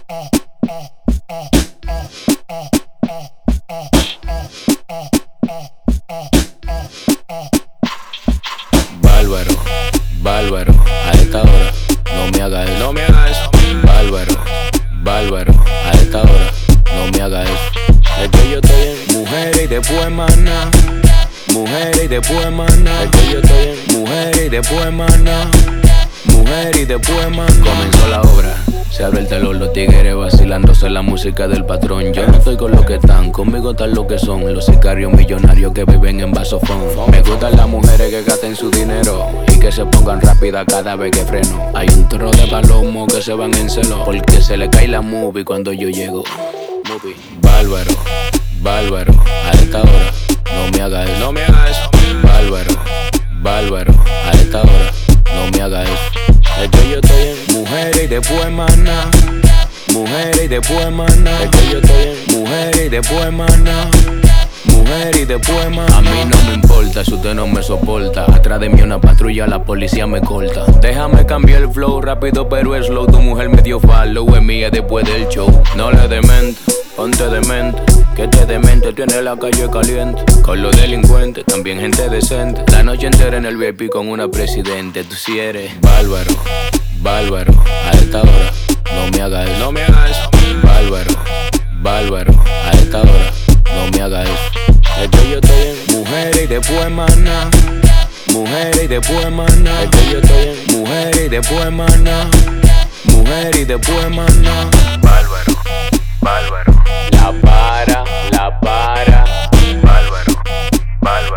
Bárbaro, bárbaro, a esta hora no me haga eso, no me haga eso. Bárbaro, bárbaro, a esta hora no me haga eso. Es que yo estoy en mujeres y después maná, mujeres y después maná. Es que yo estoy en mujeres y después maná, mujeres y después maná. Comenzó la obra, se abre el telón, los tigres vacilándose la música del patrón. Yo no estoy con los que están, conmigo están los que son los sicarios millonarios que viven en vasofón. Me gustan las mujeres que gasten su dinero y que se pongan rápidas cada vez que freno. Hay un toro de palomos que se van en celo porque se le cae la movie cuando yo llego. Bárbaro, bárbaro, a esta hora no me haga eso, no me haga eso. Bárbaro, bárbaro, a esta hora no me haga eso. Es que yo estoy en mujeres y después maná, mujeres y después maná. Es que yo estoy en mujeres y después maná, mujeres y después maná. A mí no me importa si usted no me soporta. Atrás de mí una patrulla, la policía me corta. Déjame cambiar el flow rápido pero slow. Tu mujer me dio follow, es mía después del show. No le demente, ponte demente, que te demente tiene la calle caliente. Con los delincuentes, también gente decente. La noche entera en el VIP con una presidente. Tú sí eres bárbaro, bárbaro, a esta hora no me haga eso, no me haga eso. Bárbaro, bárbaro, a esta hora no me haga eso. Es que yo estoy en mujeres y después maná, mujeres y después maná. Es que yo estoy en mujeres y después maná, mujeres y después maná. Bárbaro, bárbaro, la para, bárbaro, bárbaro.